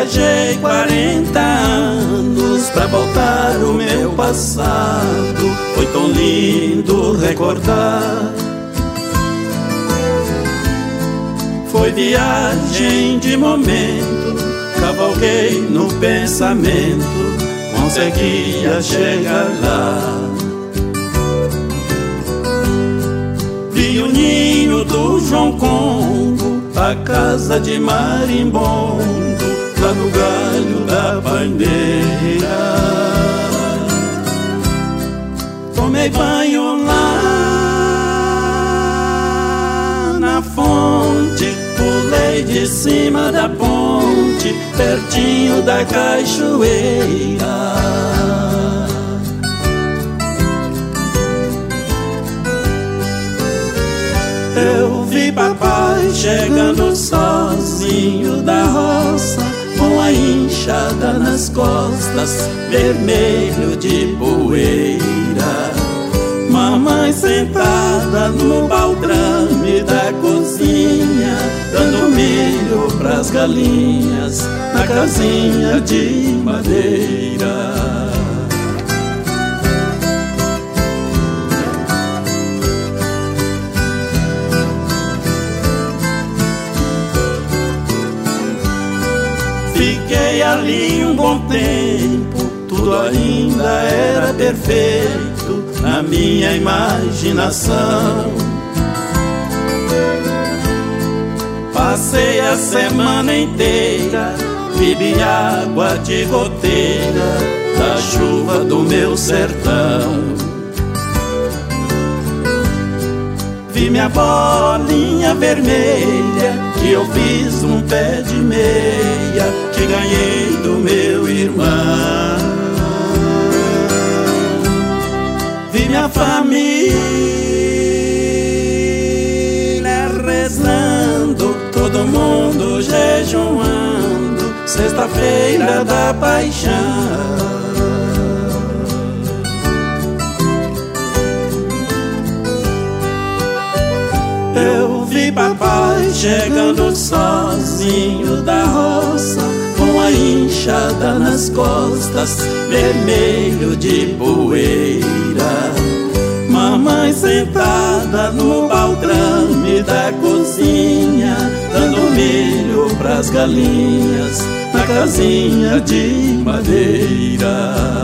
Viajei 40 anos pra voltar o meu passado. Foi tão lindo recordar. Foi viagem de momento, cavalguei no pensamento, conseguia chegar lá. Vi o ninho do João Congo, a casa de marimbondo, lá no galho da bandeira. Tomei banho lá na fonte, pulei de cima da ponte, pertinho da cachoeira. Eu vi papai chegando sozinho da roça, com a enxada nas costas, vermelho de poeira. Mamãe sentada no baldrame da cozinha, dando milho pras galinhas na casinha de madeira. Fiquei ali um bom tempo, tudo ainda era perfeito na minha imaginação. Passei a semana inteira, bebi água de goteira da chuva do meu sertão. Vi minha bolinha vermelha, que eu fiz um pé de meia, que ganhei do meu irmão. Vi minha família rezando, todo mundo jejuando, sexta-feira da paixão. Eu vi papai chegando sozinho da roça, com a enxada nas costas, vermelho de poeira. Mamãe sentada no baldrame da cozinha, dando milho pras galinhas na casinha de madeira.